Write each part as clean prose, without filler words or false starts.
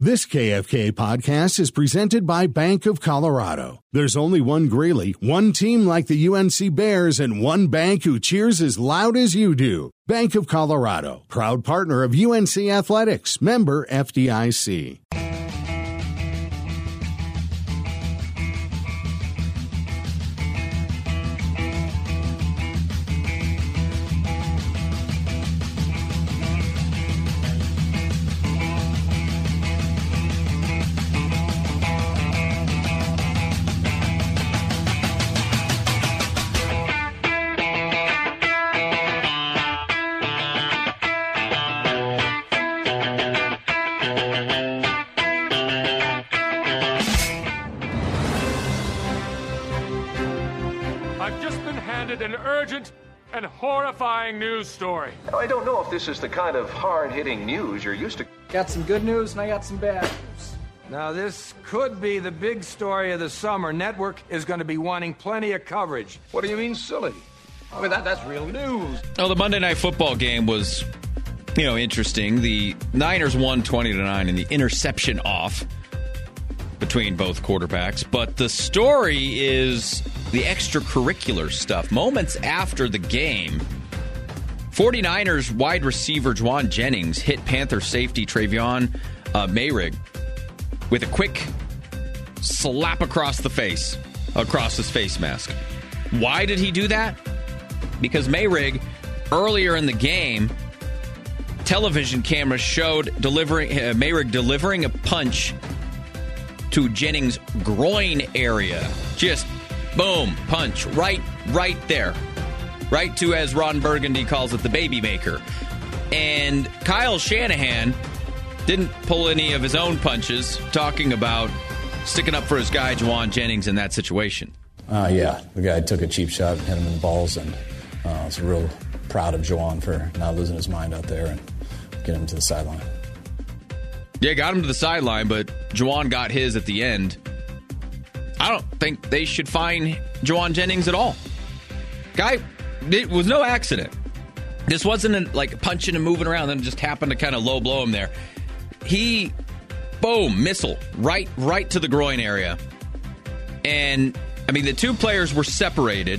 This KFK podcast is presented by Bank of Colorado. There's only one Greeley, one team like the UNC Bears, and one bank who cheers as loud as you do. Bank of Colorado, proud partner of UNC Athletics, member FDIC. Horrifying news story. I don't know if this is the kind of hard-hitting news you're used to. Got some good news and I got some bad news. Now, this could be the big story of the summer. Network is going to be wanting plenty of coverage. What do you mean, silly? I mean, that's real news. Oh, the Monday Night Football game was, interesting. The Niners won 20-9 and the interception off between both quarterbacks. But the story is the extracurricular stuff. Moments after the game, 49ers wide receiver Jauan Jennings hit Panther safety Travion Mayrig with a quick slap across his face mask. Why did he do that? Because Mayrig, earlier in the game, television cameras showed Mayrig delivering a punch to Jennings' groin area. Just boom, punch, right there. Right to, as Ron Burgundy calls it, the baby maker. And Kyle Shanahan didn't pull any of his own punches, talking about sticking up for his guy, Jauan Jennings, in that situation. The guy took a cheap shot, hit him in the balls, and I was real proud of Jauan for not losing his mind out there and getting him to the sideline. Yeah, got him to the sideline, but Jauan got his at the end. I don't think they should fine Jauan Jennings at all. Guy, it was no accident. This wasn't like punching and moving around and just happened to kind of low blow him there. He, boom, missile, right to the groin area. And, the two players were separated.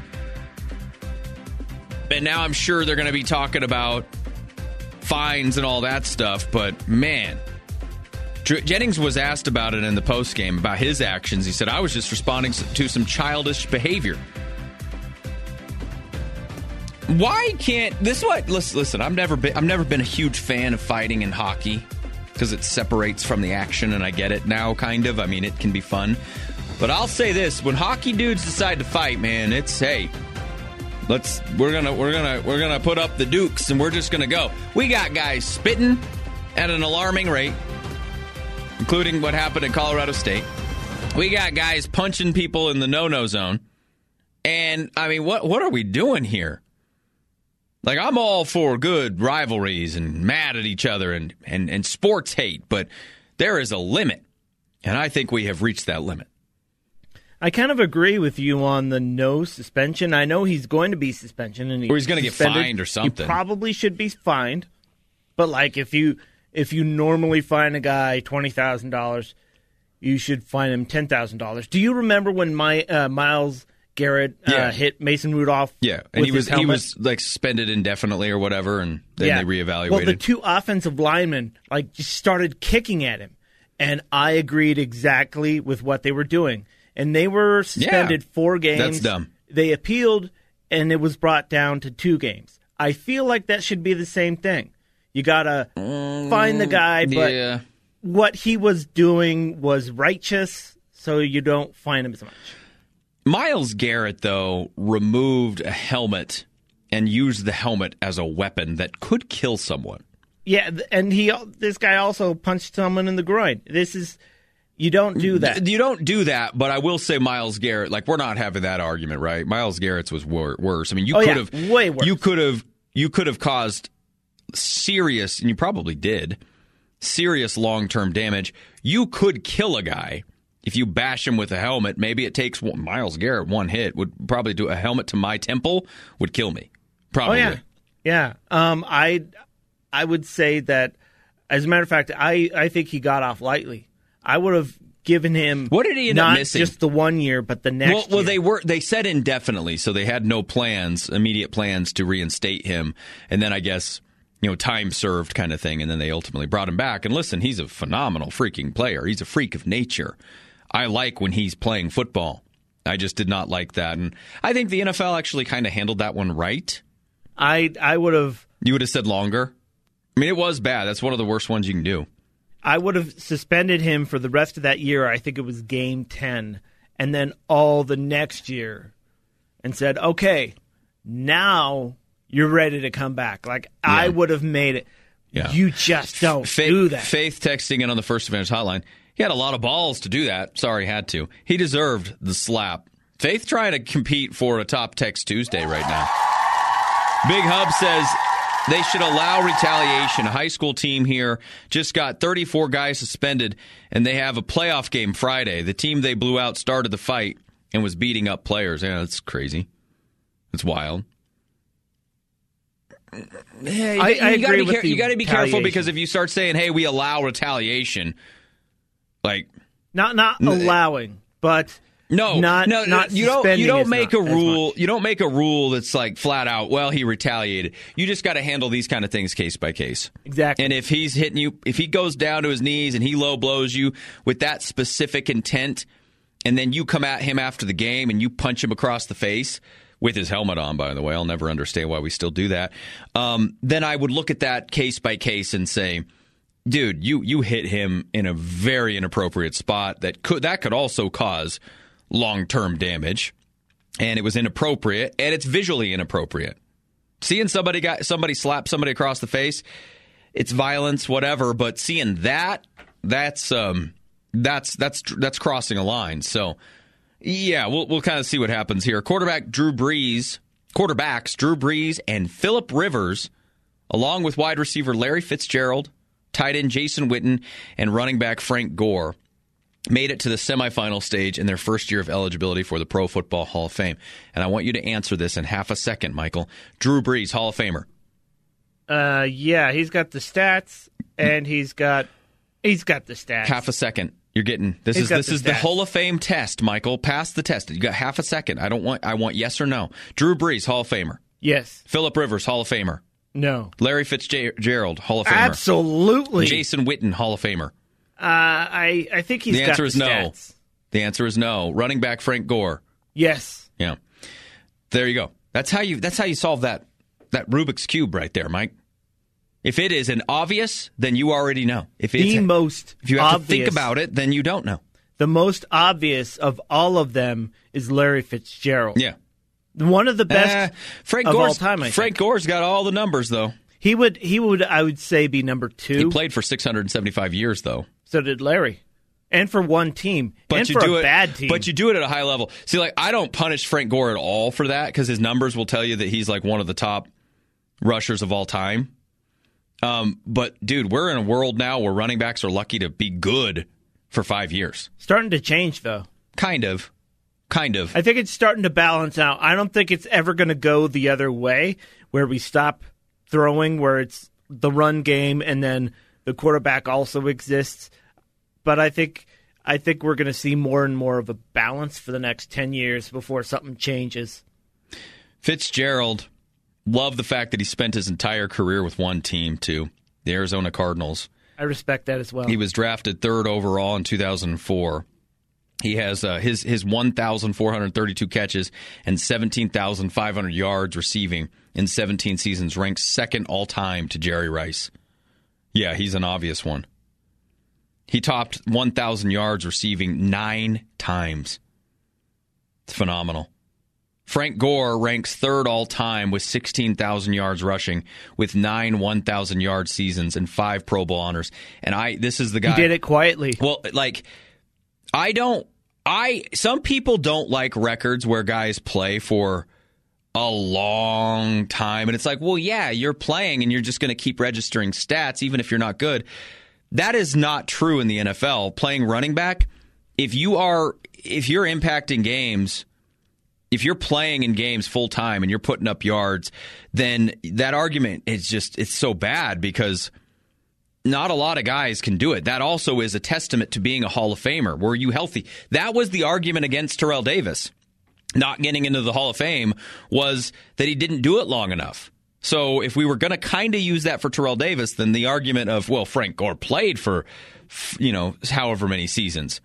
And now I'm sure they're going to be talking about fines and all that stuff, but man, Jennings was asked about it in the postgame, about his actions. He said, I was just responding to some childish behavior. Why can't this? What? Listen. I've never been a huge fan of fighting in hockey because it separates from the action, and I get it now, kind of. It can be fun, but I'll say this: when hockey dudes decide to fight, man, it's we're gonna put up the dukes, and we're just gonna go. We got guys spitting at an alarming rate, including what happened in Colorado State. We got guys punching people in the no-no zone, and what are we doing here? Like, I'm all for good rivalries and mad at each other and sports hate, but there is a limit, and I think we have reached that limit. I kind of agree with you on the no suspension. I know he's going to be suspension, and or he's going to get fined or something. He probably should be fined, but like if you normally fine a guy $20,000, you should fine him $10,000. Do you remember when Myles Garrett hit Mason Rudolph? Yeah, and he was like suspended indefinitely or whatever, and then they reevaluated. Well, the two offensive linemen just started kicking at him, and I agreed exactly with what they were doing. And they were suspended 4 games. That's dumb. They appealed, and it was brought down to 2 games. I feel like that should be the same thing. You got to find the guy, but what he was doing was righteous, so you don't fine him as much. Myles Garrett, though, removed a helmet and used the helmet as a weapon that could kill someone. Yeah, and this guy also punched someone in the groin. You don't do that. You don't do that, but I will say Myles Garrett, we're not having that argument, right? Myles Garrett's was worse. You could have way worse. You could have caused serious, and you probably did, serious long-term damage. You could kill a guy if you bash him with a helmet. Maybe it takes Myles Garrett one hit would probably do a helmet to my temple would kill me. Probably. Oh, yeah. Yeah. I would say that As a matter of fact, I think he got off lightly. I would have given him what did he end up missing? Not just the 1 year, but the next year. They said indefinitely, so they had no immediate plans to reinstate him. And then I guess, time served kind of thing, and then they ultimately brought him back. And listen, he's a phenomenal freaking player. He's a freak of nature. I like when he's playing football. I just did not like that. And I think the NFL actually kind of handled that one right. I would have... You would have said longer? I mean, it was bad. That's one of the worst ones you can do. I would have suspended him for the rest of that year. I think it was game 10. And then all the next year. And said, okay, now you're ready to come back. I would have made it. Yeah. You just don't do that. Faith texting in on the First Advantage hotline. He had a lot of balls to do that. Sorry, had to. He deserved the slap. Faith trying to compete for a Top Text Tuesday right now. Big Hub says they should allow retaliation. A high school team here just got 34 guys suspended, and they have a playoff game Friday. The team they blew out started the fight and was beating up players. Yeah, that's crazy. It's wild. Yeah, I agree with you got to be careful, because if you start saying, "Hey, we allow retaliation," not allowing, but not you don't make a rule. You don't make a rule that's flat out, well, he retaliated. You just got to handle these kind of things case by case. Exactly. And if he's hitting you, if he goes down to his knees and he low blows you with that specific intent, and then you come at him after the game and you punch him across the face with his helmet on, by the way, I'll never understand why we still do that. Then I would look at that case by case and say, dude, you hit him in a very inappropriate spot that could also cause long-term damage, and it was inappropriate, and it's visually inappropriate. Seeing somebody slap somebody across the face, it's violence, whatever, but seeing that's crossing a line. So, yeah, we'll kind of see what happens here. Quarterbacks Drew Brees and Phillip Rivers, along with wide receiver Larry Fitzgerald, tight end Jason Witten, and running back Frank Gore, made it to the semifinal stage in their first year of eligibility for the Pro Football Hall of Fame. And I want you to answer this in half a second, Michael. Drew Brees, Hall of Famer. Yeah, he's got the stats, and he's got the stats. Half a second. You're getting this is the Hall of Fame test, Michael. Pass the test. You got half a second. I want yes or no. Drew Brees, Hall of Famer. Yes. Phillip Rivers, Hall of Famer. No. Larry Fitzgerald, Hall of Famer. Absolutely. Jason Witten, Hall of Famer. I think he's got the answer is no. The answer is no. Running back Frank Gore. Yes. Yeah. There you go. That's how you solve that Rubik's Cube right there, Mike. If it is an obvious, then you already know. If you have to think about it, then you don't know. The most obvious of all of them is Larry Fitzgerald. Yeah. One of the best of all time, I think. Frank Gore's got all the numbers, though. He would, I would say, be number 2. He played for 675 years, though. So did Larry. And for one team. And for a bad team. But you do it at a high level. See, I don't punish Frank Gore at all for that, because his numbers will tell you that he's one of the top rushers of all time. But, dude, we're in a world now where running backs are lucky to be good for 5 years. Starting to change, though. Kind of. I think it's starting to balance out. I don't think it's ever going to go the other way, where we stop throwing, where it's the run game and then the quarterback also exists. But I think we're going to see more and more of a balance for the next 10 years before something changes. Fitzgerald, love the fact that he spent his entire career with one team, too, the Arizona Cardinals. I respect that as well. He was drafted 3rd overall in 2004. He has his 1,432 catches and 17,500 yards receiving in 17 seasons, ranks 2nd all-time to Jerry Rice. Yeah, he's an obvious one. He topped 1,000 yards receiving 9 times. It's phenomenal. Frank Gore ranks 3rd all-time with 16,000 yards rushing, with 9 1,000-yard seasons and 5 Pro Bowl honors. And this is the guy. He did it quietly. Well, some people don't like records where guys play for a long time. And it's well, yeah, you're playing and you're just going to keep registering stats even if you're not good. That is not true in the NFL. Playing running back, if you're impacting games, if you're playing in games full time and you're putting up yards, then that argument is it's so bad, because Not a lot of guys can do it. That also is a testament to being a Hall of Famer. Were you healthy? That was the argument against Terrell Davis not getting into the Hall of Fame, was that he didn't do it long enough. So if we were going to kind of use that for Terrell Davis, then the argument of, well, Frank Gore played for, however many seasons,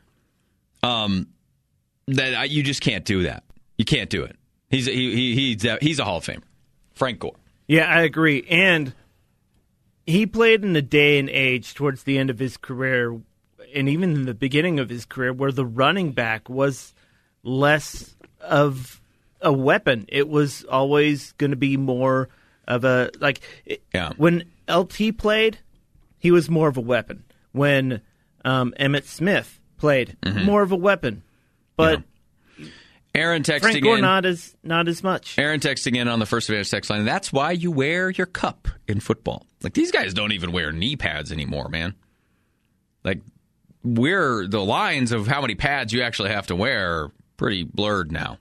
that you just can't do that. You can't do it. He's a Hall of Famer, Frank Gore. Yeah, I agree. And he played in a day and age towards the end of his career, and even in the beginning of his career, where the running back was less of a weapon. It was always going to be more of a, when LT played, he was more of a weapon. When Emmitt Smith played, more of a weapon. But Aaron texting Frank Gore, in. not as much. Aaron texting in on the First Advantage text line. That's why you wear your cup in football. Like, these guys don't even wear knee pads anymore, man. Like, the lines of how many pads you actually have to wear are pretty blurred now.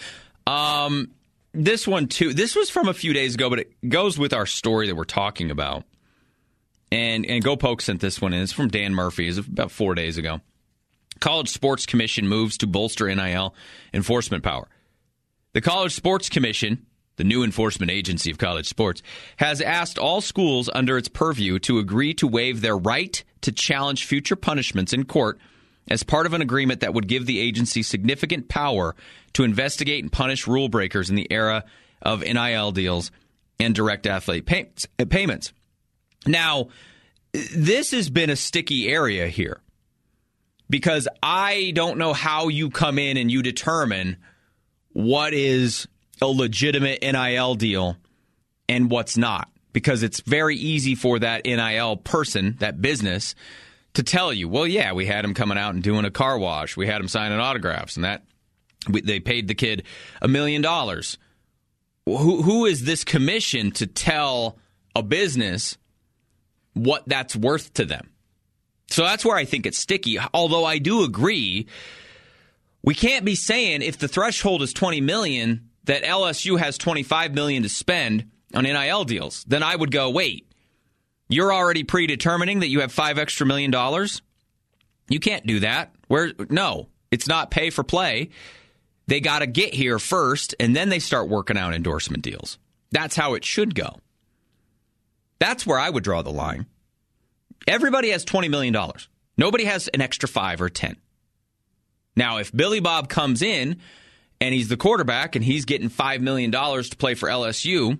This one, too. This was from a few days ago, but it goes with our story that we're talking about. And Go Poke sent this one in. It's from Dan Murphy. It's about 4 days ago. College Sports Commission moves to bolster NIL enforcement power. The College Sports Commission, the new enforcement agency of college sports, has asked all schools under its purview to agree to waive their right to challenge future punishments in court as part of an agreement that would give the agency significant power to investigate and punish rule breakers in the era of NIL deals and direct athlete payments. Now, this has been a sticky area here, because I don't know how you come in and you determine what is a legitimate NIL deal and what's not. Because it's very easy for that NIL person, that business, to tell you, well, yeah, we had him coming out and doing a car wash. We had him signing autographs, and they paid the kid $1 million. Who is this commission to tell a business what that's worth to them? So that's where I think it's sticky. Although I do agree, we can't be saying if the threshold is $20 million that LSU has $25 million to spend on NIL deals. Then I would go, wait, you're already predetermining that you have $5 extra million? You can't do that. No, it's not pay for play. They got to get here first, and then they start working out endorsement deals. That's how it should go. That's where I would draw the line. Everybody has $20 million. Nobody has an extra 5 or 10. Now, if Billy Bob comes in and he's the quarterback and he's getting $5 million to play for LSU,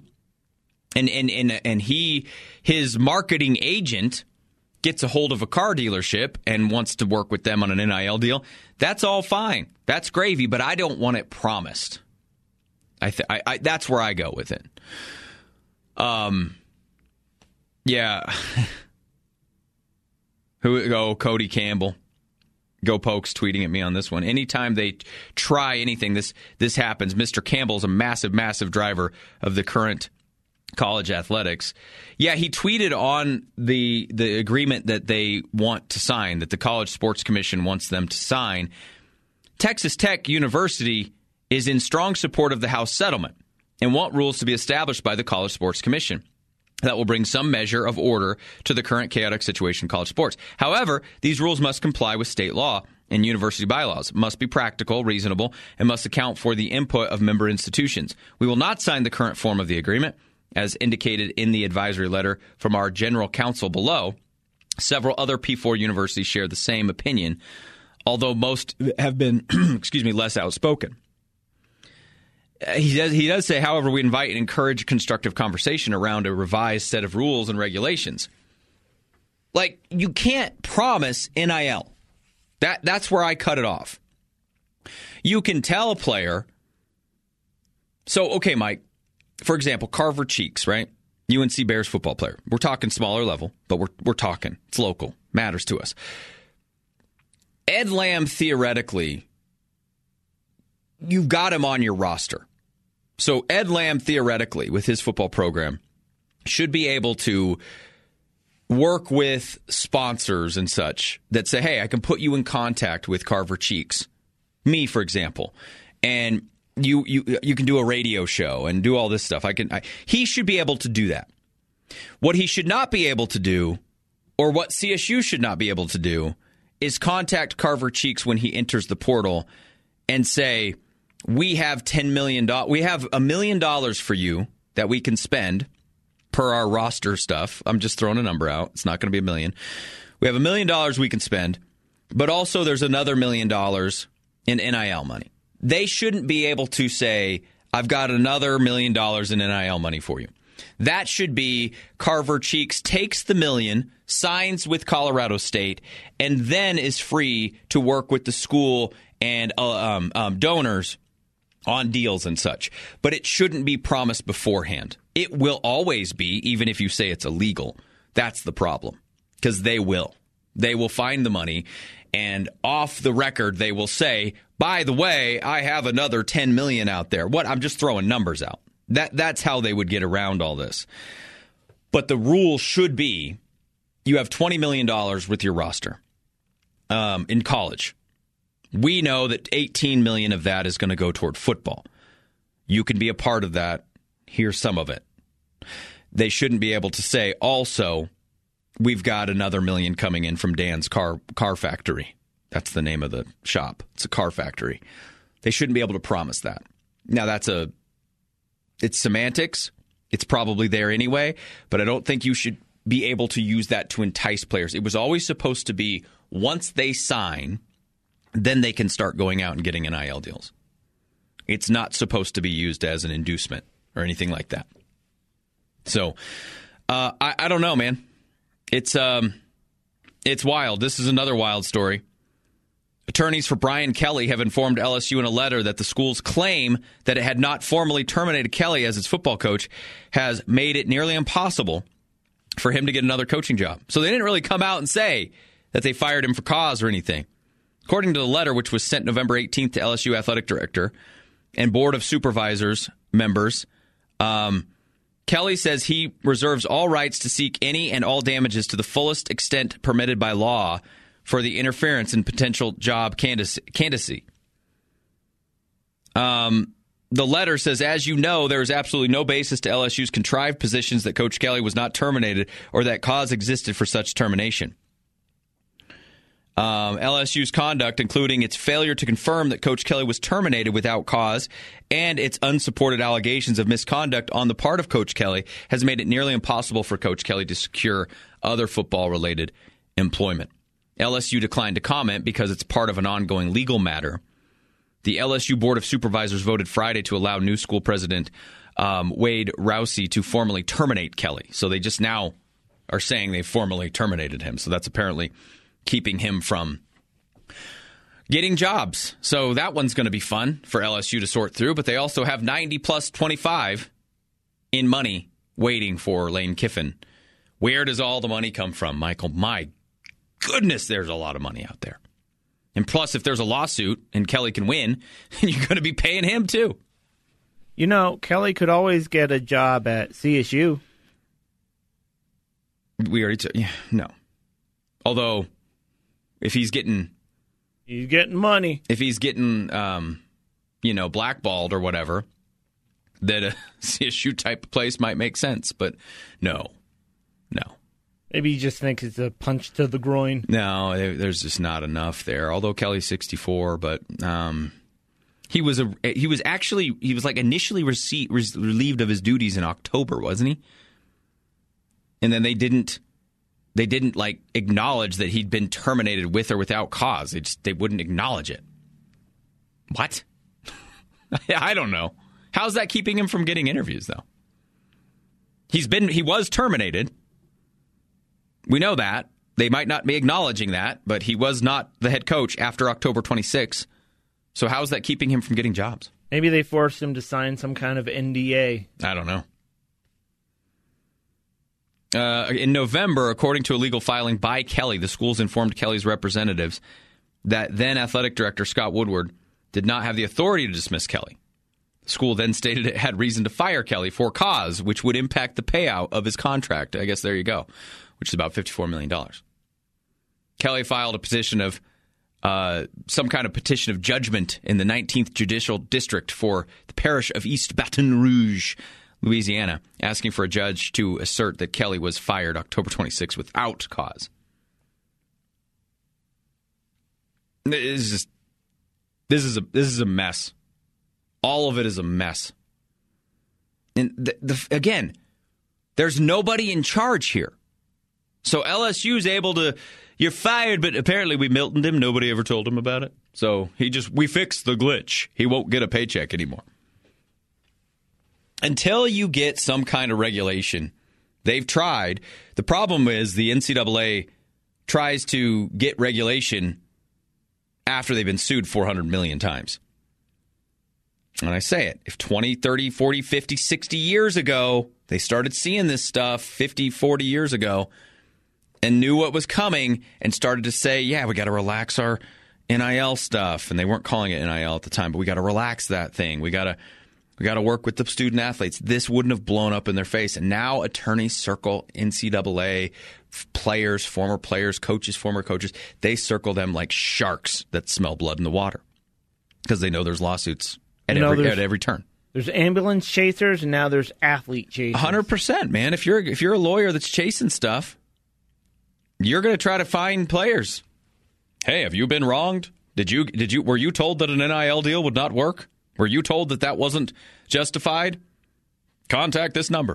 and his marketing agent gets a hold of a car dealership and wants to work with them on an NIL deal, that's all fine. That's gravy, but I don't want it promised. That's where I go with it. Yeah. Cody Campbell. Go Pokes tweeting at me on this one. Anytime they try anything, this happens. Mr. Campbell's a massive, massive driver of the current college athletics. Yeah, he tweeted on the agreement that they want to sign, that the College Sports Commission wants them to sign. Texas Tech University is in strong support of the House settlement and want rules to be established by the College Sports Commission that will bring some measure of order to the current chaotic situation in college sports. However, these rules must comply with state law and university bylaws, must be practical, reasonable, and must account for the input of member institutions. We will not sign the current form of the agreement, as indicated in the advisory letter from our general counsel below. Several other P4 universities share the same opinion, although most have been less outspoken. He does say, however, we invite and encourage constructive conversation around a revised set of rules and regulations. Like, you can't promise NIL. That's where I cut it off. You can tell a player. So, okay, Mike, for example, Carver Cheeks, right? UNC Bears football player. We're talking smaller level, but we're talking. It's local. Matters to us. Ed Lamb, theoretically, you've got him on your roster. So Ed Lamb, theoretically, with his football program, should be able to work with sponsors and such that say, hey, I can put you in contact with Carver Cheeks, me, for example, and you can do a radio show and do all this stuff. He should be able to do that. What he should not be able to do, or what CSU should not be able to do, is contact Carver Cheeks when he enters the portal and say, we have $10 million. We have $1 million for you that we can spend per our roster stuff. I'm just throwing a number out. It's not going to be $1 million. We have $1 million we can spend, but also there's another $1 million in NIL money. They shouldn't be able to say, I've got another $1 million in NIL money for you. That should be Carver Cheeks takes the $1 million, signs with Colorado State, and then is free to work with the school and donors on deals and such. But it shouldn't be promised beforehand. It will always be, even if you say it's illegal. That's the problem, because they will. They will find the money, and off the record, they will say, by the way, I have another $10 million out there. What? I'm just throwing numbers out. That's how they would get around all this. But the rule should be you have $20 million with your roster in college. We know that $18 million of that is going to go toward football. You can be a part of that. Here's some of it. They shouldn't be able to say, also, we've got another $1 million coming in from Dan's car factory. That's the name of the shop. It's a car factory. They shouldn't be able to promise that. Now, it's semantics. It's probably there anyway, but I don't think you should be able to use that to entice players. It was always supposed to be once they sign, then they can start going out and getting NIL deals. It's not supposed to be used as an inducement or anything like that. So, I don't know, man. It's wild. This is another wild story. Attorneys for Brian Kelly have informed LSU in a letter that the school's claim that it had not formally terminated Kelly as its football coach has made it nearly impossible for him to get another coaching job. So they didn't really come out and say that they fired him for cause or anything. According to the letter, which was sent November 18th to LSU athletic director and board of supervisors members, Kelly says he reserves all rights to seek any and all damages to the fullest extent permitted by law for the interference in potential job candidacy. The letter says, as you know, there is absolutely no basis to LSU's contrived positions that Coach Kelly was not terminated or that cause existed for such termination. LSU's conduct, including its failure to confirm that Coach Kelly was terminated without cause and its unsupported allegations of misconduct on the part of Coach Kelly, has made it nearly impossible for Coach Kelly to secure other football-related employment. LSU declined to comment because it's part of an ongoing legal matter. The LSU Board of Supervisors voted Friday to allow new school president Wade Rousey to formally terminate Kelly. So they just now are saying they formally terminated him. So that's apparently keeping him from getting jobs. So that one's going to be fun for LSU to sort through. But they also have 90 plus 25 in money waiting for Lane Kiffin. Where does all the money come from, Michael? My goodness, there's a lot of money out there. And plus, if there's a lawsuit and Kelly can win, you're going to be paying him too. You know, Kelly could always get a job at CSU. We already no. Although, if he's getting money. If he's getting, blackballed or whatever, that a CSU type place might make sense. But no. Maybe you just think it's a punch to the groin. No, there's just not enough there. Although Kelly's 64, but he was initially relieved of his duties in October, wasn't he? And then they didn't acknowledge that he'd been terminated with or without cause. They wouldn't acknowledge it. What? I don't know. How's that keeping him from getting interviews though? He was terminated. We know that. They might not be acknowledging that, but he was not the head coach after October 26. So how is that keeping him from getting jobs? Maybe they forced him to sign some kind of NDA. I don't know. In November, according to a legal filing by Kelly, the schools informed Kelly's representatives that then athletic director Scott Woodward did not have the authority to dismiss Kelly. The school then stated it had reason to fire Kelly for cause, which would impact the payout of his contract. I guess there you go, which is about $54 million. Kelly filed a petition of some kind of petition of judgment in the 19th Judicial District for the parish of East Baton Rouge, Louisiana, asking for a judge to assert that Kelly was fired October 26 without cause. This is a mess. All of it is a mess. And again, there's nobody in charge here. So LSU's able to, you're fired, but apparently we Miltoned him. Nobody ever told him about it. So we fixed the glitch. He won't get a paycheck anymore. Until you get some kind of regulation, they've tried. The problem is the NCAA tries to get regulation after they've been sued 400 million times. And I say it, if 20, 30, 40, 50, 60 years ago, they started seeing this stuff 50, 40 years ago and knew what was coming and started to say, yeah, we got to relax our NIL stuff. And they weren't calling it NIL at the time, but we got to relax that thing. We got to work with the student athletes. This wouldn't have blown up in their face. And now attorneys circle NCAA players, former players, coaches, former coaches. They circle them like sharks that smell blood in the water because they know there's lawsuits at every turn. There's ambulance chasers, and now there's athlete chasers. 100%, man. If you're a lawyer that's chasing stuff, you're going to try to find players. Hey, have you been wronged? Were you told that an NIL deal would not work? Were you told that wasn't justified? Contact this number.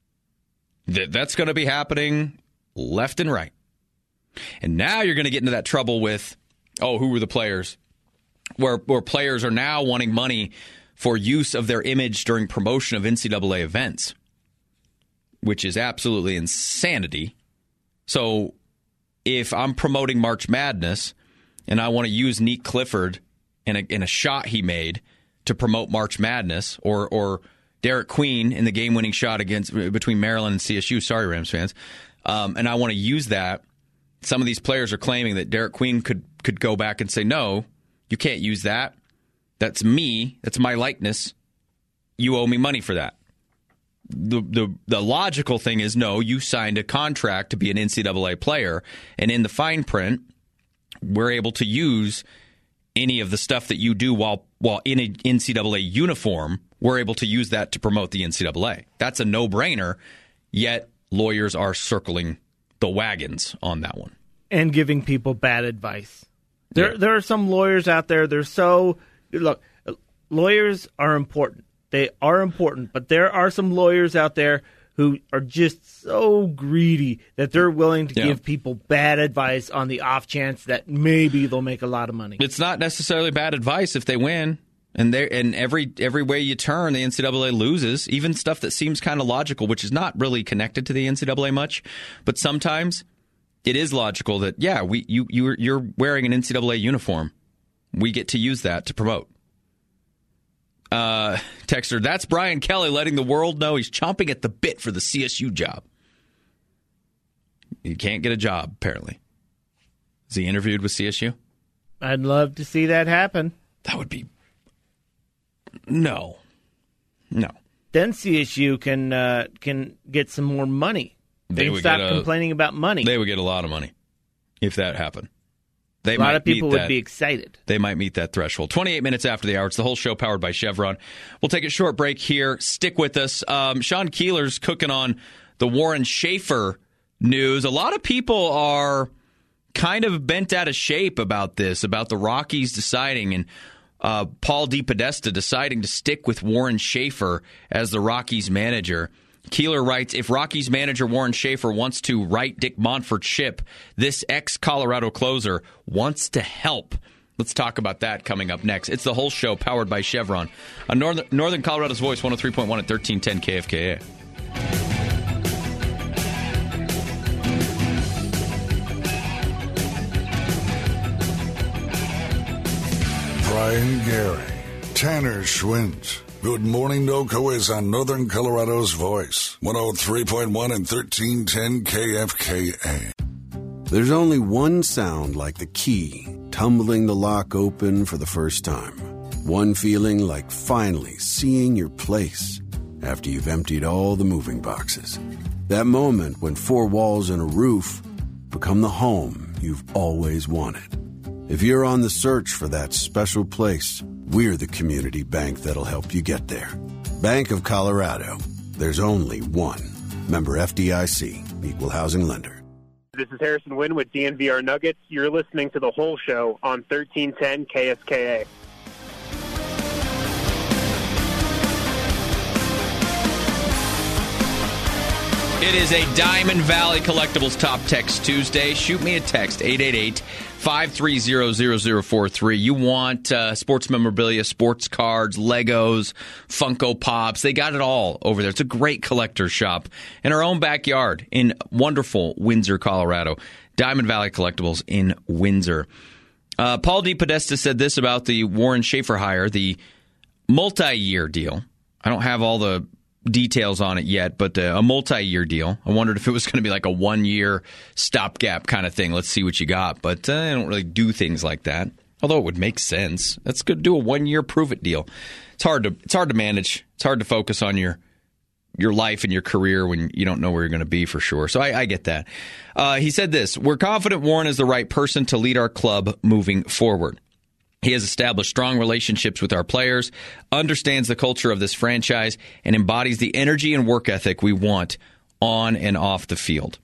That's going to be happening left and right. And now you're going to get into that trouble with, who were the players? Where players are now wanting money for use of their image during promotion of NCAA events, which is absolutely insanity. So if I'm promoting March Madness and I want to use Neek Clifford in a shot he made to promote March Madness, or Derek Queen in the game-winning shot between Maryland and CSU, sorry, Rams fans, and I want to use that, some of these players are claiming that Derek Queen could go back and say, no, you can't use that. That's me. That's my likeness. You owe me money for that. The logical thing is, no, you signed a contract to be an NCAA player, and in the fine print, we're able to use any of the stuff that you do while in an NCAA uniform. We're able to use that to promote the NCAA. That's a no-brainer, yet lawyers are circling the wagons on that one. And giving people bad advice. There are some lawyers out there, look, lawyers are important. They are important, but there are some lawyers out there who are just so greedy that they're willing to give people bad advice on the off chance that maybe they'll make a lot of money. It's not necessarily bad advice if they win. And every way you turn, the NCAA loses, even stuff that seems kind of logical, which is not really connected to the NCAA much. But sometimes it is logical that, you're wearing an NCAA uniform. We get to use that to promote. Texter, that's Brian Kelly letting the world know he's chomping at the bit for the CSU job. He can't get a job, apparently. Is he interviewed with CSU? I'd love to see that happen. That would be... No. Then CSU can get some more money. They would stop complaining about money. They would get a lot of money if that happened. A lot of people would be excited. They might meet that threshold. 28 minutes after the hour. It's the whole show powered by Chevron. We'll take a short break here. Stick with us. Sean Keeler's cooking on the Warren Schaefer news. A lot of people are kind of bent out of shape about this, about the Rockies deciding and Paul DePodesta deciding to stick with Warren Schaefer as the Rockies manager. Keeler writes, if Rockies manager Warren Schaefer wants to right Dick Monfort's ship, this ex-Colorado closer wants to help. Let's talk about that coming up next. It's the whole show powered by Chevron on Northern Colorado's Voice, 103.1 at 1310 KFKA. Brian Gary, Tanner Schwint. Good Morning NoCo is on Northern Colorado's Voice, 103.1 and 1310 KFKA. There's only one sound like the key tumbling the lock open for the first time. One feeling like finally seeing your place after you've emptied all the moving boxes. That moment when four walls and a roof become the home you've always wanted. If you're on the search for that special place, we're the community bank that'll help you get there. Bank of Colorado. There's only one. Member FDIC. Equal housing lender. This is Harrison Wynn with DNVR Nuggets. You're listening to The Whole Show on 1310 KSKA. It is a Diamond Valley Collectibles Top Text Tuesday. Shoot me a text, 888-530-0043. You want sports memorabilia, sports cards, Legos, Funko Pops. They got it all over there. It's a great collector's shop in our own backyard in wonderful Windsor, Colorado. Diamond Valley Collectibles in Windsor. Paul DePodesta said this about the Warren Schaefer hire, the multi-year deal. I don't have all the details on it yet, but a multi-year deal. I wondered if it was going to be like a 1-year stopgap kind of thing. Let's see what you got. But I don't really do things like that, although it would make sense. Let's go do a 1-year prove-it deal. It's hard to manage. It's hard to focus on your life and your career when you don't know where you're going to be for sure. So I get that. He said this: we're confident Warren is the right person to lead our club moving forward. He has established strong relationships with our players, understands the culture of this franchise, and embodies the energy and work ethic we want on and off the field.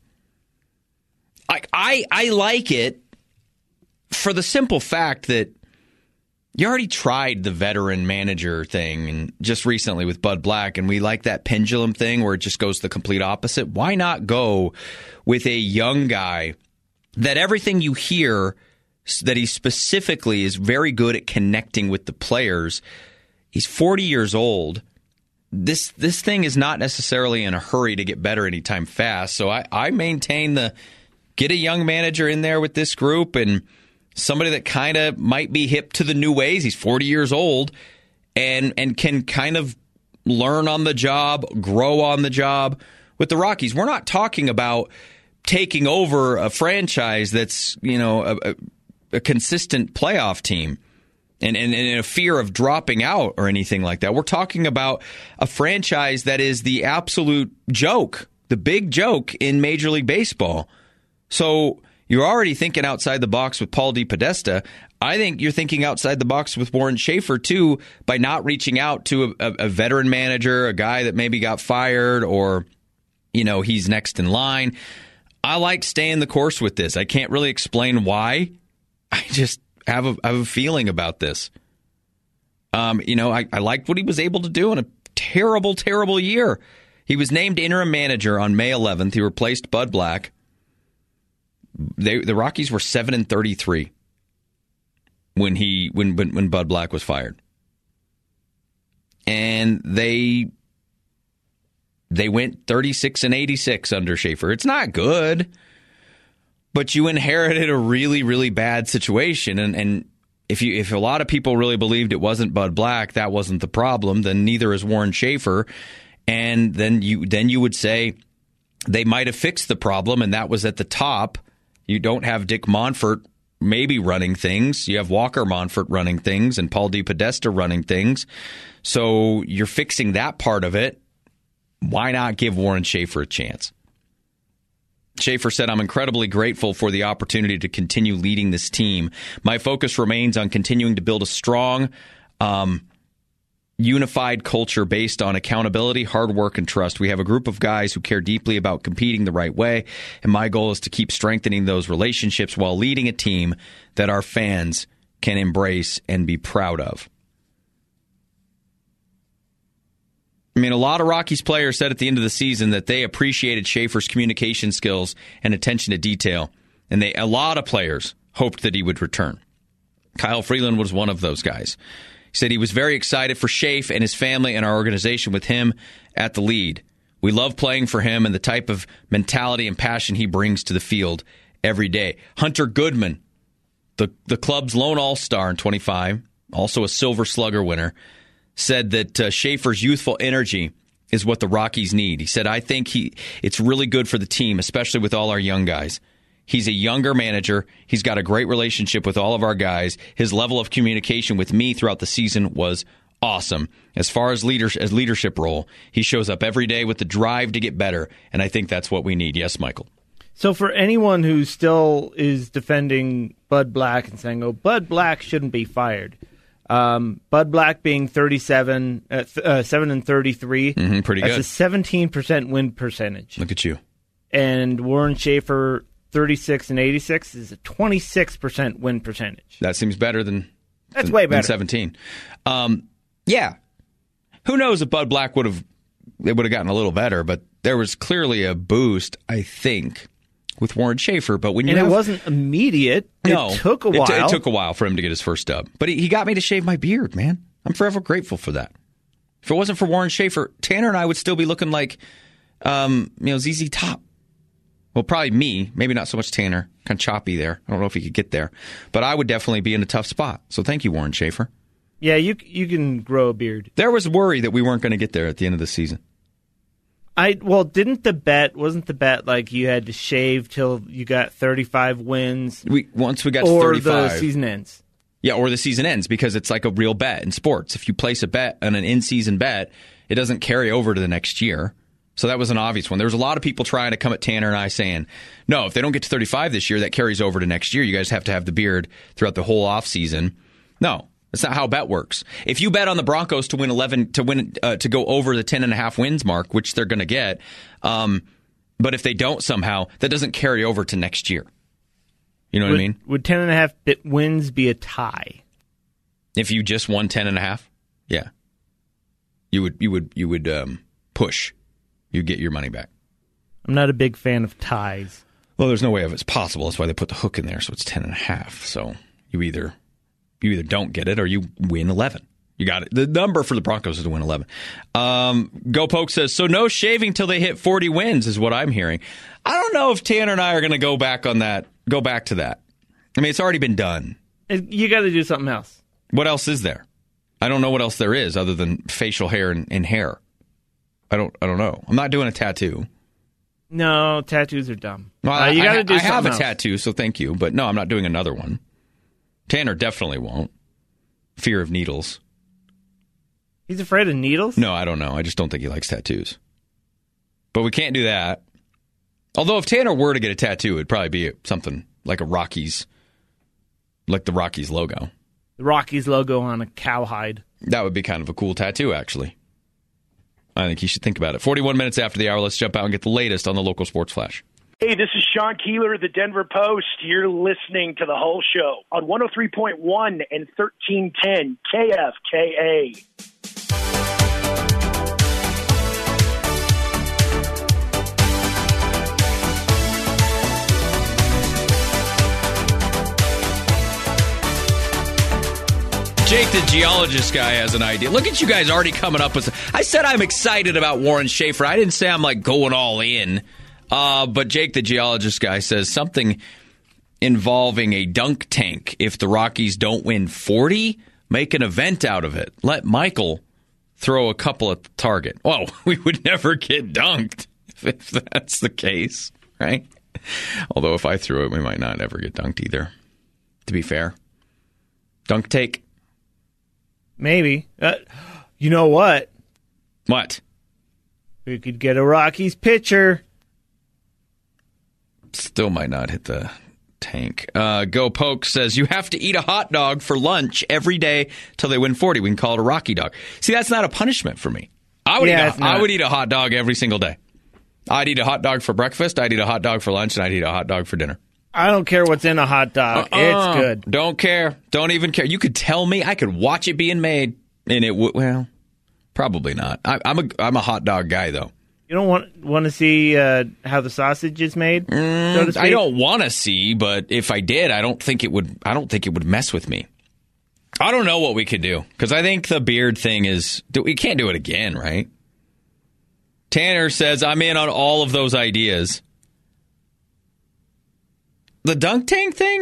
I like it for the simple fact that you already tried the veteran manager thing and just recently with Bud Black, and we like that pendulum thing where it just goes the complete opposite. Why not go with a young guy that everything you hear that he specifically is very good at connecting with the players? He's 40 years old. This thing is not necessarily in a hurry to get better anytime fast. So I maintain get a young manager in there with this group and somebody that kind of might be hip to the new ways. He's 40 years old and can kind of learn on the job, grow on the job with the Rockies. We're not talking about taking over a franchise that's, a consistent playoff team and a fear of dropping out or anything like that. We're talking about a franchise that is the absolute joke, the big joke in Major League Baseball. So you're already thinking outside the box with Paul DePodesta. I think you're thinking outside the box with Warren Schaefer, too, by not reaching out to a veteran manager, a guy that maybe got fired or, he's next in line. I like staying the course with this. I can't really explain why. I just have a feeling about this. I liked what he was able to do in a terrible, terrible year. He was named interim manager on May 11th. He replaced Bud Black. The Rockies were 7-33 when Bud Black was fired, and they went 36-86 under Schaefer. It's not good. But you inherited a really, really bad situation, and if a lot of people really believed it wasn't Bud Black, that wasn't the problem, then neither is Warren Schaefer, and then you would say they might have fixed the problem, and that was at the top. You don't have Dick Monfort maybe running things. You have Walker Monfort running things and Paul DePodesta running things. So you're fixing that part of it. Why not give Warren Schaefer a chance? Schaefer said, I'm incredibly grateful for the opportunity to continue leading this team. My focus remains on continuing to build a strong, unified culture based on accountability, hard work, and trust. We have a group of guys who care deeply about competing the right way, and my goal is to keep strengthening those relationships while leading a team that our fans can embrace and be proud of. I mean, a lot of Rockies players said at the end of the season that they appreciated Schaefer's communication skills and attention to detail, and a lot of players hoped that he would return. Kyle Freeland was one of those guys. He said he was very excited for Schaefer and his family and our organization with him at the lead. We love playing for him and the type of mentality and passion he brings to the field every day. Hunter Goodman, the club's lone all-star in 25, also a Silver Slugger winner, said that Schaefer's youthful energy is what the Rockies need. He said, I think it's really good for the team, especially with all our young guys. He's a younger manager. He's got a great relationship with all of our guys. His level of communication with me throughout the season was awesome. As far as leadership role, he shows up every day with the drive to get better, and I think that's what we need. Yes, Michael? So for anyone who still is defending Bud Black and saying, Bud Black shouldn't be fired, Bud Black being 7-33. Pretty good. That's a 17% win percentage. Look at you. And Warren Schaefer 36 and 86 is a 26% win percentage. That seems better than That's way better. than 17. Yeah. Who knows if Bud Black would have gotten a little better, but there was clearly a boost, I think, with Warren Schaefer. But when it wasn't immediate. No, it took a while. It took a while for him to get his first dub. But he got me to shave my beard, man. I'm forever grateful for that. If it wasn't for Warren Schaefer, Tanner and I would still be looking like ZZ Top. Well, probably me. Maybe not so much Tanner. Kind of choppy there. I don't know if he could get there. But I would definitely be in a tough spot. So thank you, Warren Schaefer. Yeah, you can grow a beard. There was worry that we weren't going to get there at the end of the season. Wasn't the bet like you had to shave till you got 35 wins? Once we got to 35. Or the season ends. Yeah, or the season ends, because it's like a real bet in sports. If you place a bet on an in-season bet, it doesn't carry over to the next year. So that was an obvious one. There was a lot of people trying to come at Tanner and I saying, no, if they don't get to 35 this year, that carries over to next year. You guys have to have the beard throughout the whole offseason. No, that's not how a bet works. If you bet on the Broncos to win 11, to go over the 10.5 wins mark, which they're going to get, but if they don't somehow, that doesn't carry over to next year. You know what I mean? Would 10.5 wins be a tie? If you just won 10.5, yeah, you would push. You get your money back. I'm not a big fan of ties. Well, there's no way of it's possible. That's why they put the hook in there, so it's 10.5. So you either don't get it or you win 11. You got it. The number for the Broncos is to win 11. Go Poke says, so no shaving till they hit 40 wins is what I'm hearing. I don't know if Tanner and I are going to go back to that. I mean, it's already been done. You got to do something else. What else is there? I don't know what else there is other than facial hair and hair. I don't know. I'm not doing a tattoo. No, tattoos are dumb. Well, you got to do something I have else. a tattoo, so thank you. But no, I'm not doing another one. Tanner definitely won't. Fear of needles. He's afraid of needles? No, I don't know. I just don't think he likes tattoos. But we can't do that. Although if Tanner were to get a tattoo, it'd probably be something like the Rockies logo. The Rockies logo on a cowhide. That would be kind of a cool tattoo, actually. I think you should think about it. 41 minutes after the hour, let's jump out and get the latest on the local sports flash. Hey, this is Sean Keeler of the Denver Post. You're listening to the whole show on 103.1 and 1310 KFKA. Jake, the geologist guy, has an idea. Look at you guys already coming up with... I said I'm excited about Warren Schaefer. I didn't say I'm like going all in. But Jake, the geologist guy, says something involving a dunk tank. If the Rockies don't win 40, make an event out of it. Let Michael throw a couple at the target. Well, we would never get dunked if that's the case, right? Although if I threw it, we might not ever get dunked either, to be fair. Dunk take. Maybe. You know what? What? We could get a Rockies pitcher. Still might not hit the tank. Go Poke says, you have to eat a hot dog for lunch every day till they win 40. We can call it a Rocky dog. See, that's not a punishment for me. I would eat a hot dog every single day. I'd eat a hot dog for breakfast, I'd eat a hot dog for lunch, and I'd eat a hot dog for dinner. I don't care what's in a hot dog. It's good. Don't care. Don't even care. You could tell me. I could watch it being made, and it would. Well, probably not. I'm a hot dog guy, though. You don't want to see how the sausage is made? So to speak? I don't want to see, but if I did, I don't think it would mess with me. I don't know what we could do, because I think the beard thing is. We can't do it again, right? Tanner says I'm in on all of those ideas. The dunk tank thing?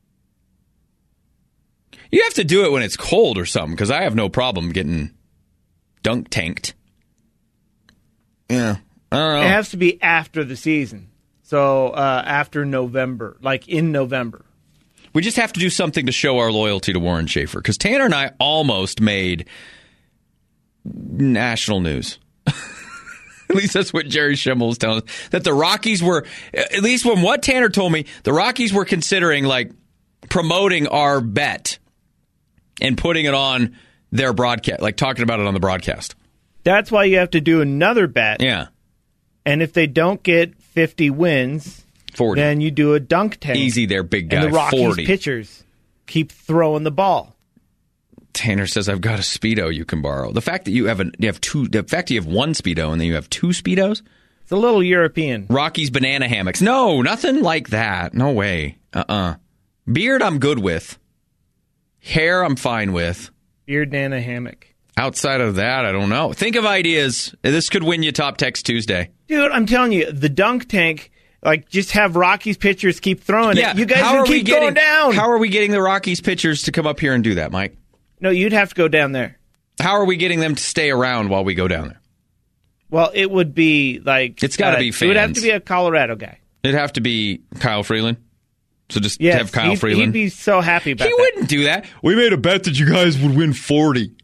You have to do it when it's cold or something, because I have no problem getting dunk tanked. Yeah, I don't know. It has to be after the season. So after November, like in November. We just have to do something to show our loyalty to Warren Schaefer, because Tanner and I almost made national news. At least that's what Jerry Schimmel was telling us. That the Rockies were, at least from what Tanner told me, the Rockies were considering like promoting our bet and putting it on their broadcast, like talking about it on the broadcast. That's why you have to do another bet. Yeah. And if they don't get 50 wins, 40. Then you do a dunk tank. Easy there, big guy. And the Rockies 40. pitchers keep throwing the ball. Tanner says, "I've got a Speedo you can borrow." The fact that you have the fact that you have one Speedo and then you have two Speedos, it's a little European. Rockies banana hammocks. No, nothing like that. No way. Beard, I'm good with. Hair, I'm fine with. Beard nana hammock. Outside of that, I don't know. Think of ideas. This could win you Top Text Tuesday, dude. I'm telling you, the dunk tank. Like, just have Rockies pitchers keep throwing it. You guys can keep going down. How are we getting the Rockies pitchers to come up here and do that, Mike? No, you'd have to go down there. How are we getting them to stay around while we go down there? Well, it would be like... It's got to be fans. It would have to be a Colorado guy. It'd have to be Kyle Freeland. So just have Kyle Freeland. He'd be so happy about that. He wouldn't do that. We made a bet that you guys would win 40.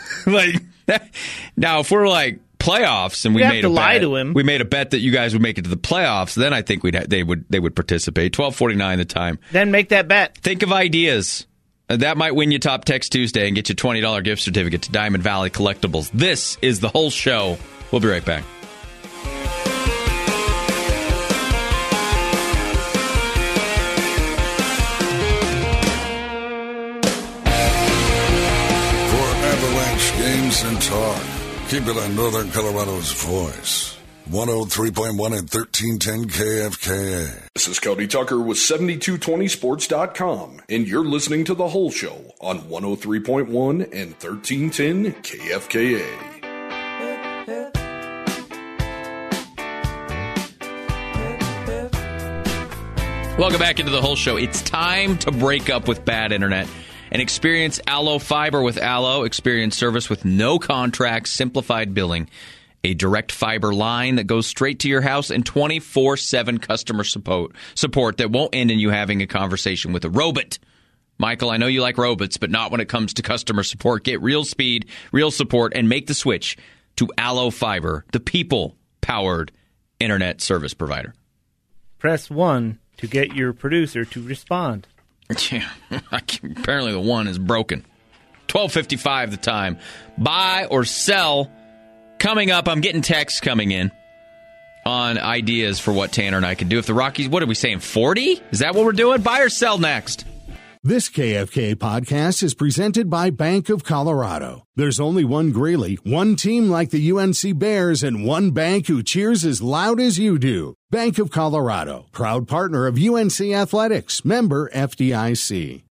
Now, if we're like playoffs and we made a bet, lie to him. We made a bet that you guys would make it to the playoffs, then I think they would participate. 12:49 the time. Then make that bet. Think of ideas. That might win you Top Text Tuesday and get you a $20 gift certificate to Diamond Valley Collectibles. This is The Whole Show. We'll be right back. For Avalanche games and talk, keep it on Northern Colorado's voice. 103.1 and 1310 KFKA. This is Cody Tucker with 7220sports.com, and you're listening to The Whole Show on 103.1 and 1310 KFKA. Welcome back into The Whole Show. It's time to break up with bad internet and experience Allo Fiber with Allo. Experience service with no contracts, simplified billing, a direct fiber line that goes straight to your house, and 24/7 customer support that won't end in you having a conversation with a robot. Michael, I know you like robots, but not when it comes to customer support. Get real speed, real support, and make the switch to Allo Fiber, the people-powered internet service provider. Press 1 to get your producer to respond. Yeah, apparently the one is broken. 12:55 the time. Buy or sell. Coming up, I'm getting texts coming in on ideas for what Tanner and I can do. If the Rockies, what are we saying, 40? Is that what we're doing? Buy or sell next. This KFK podcast is presented by Bank of Colorado. There's only one Greeley, one team like the UNC Bears, and one bank who cheers as loud as you do. Bank of Colorado, proud partner of UNC Athletics, member FDIC.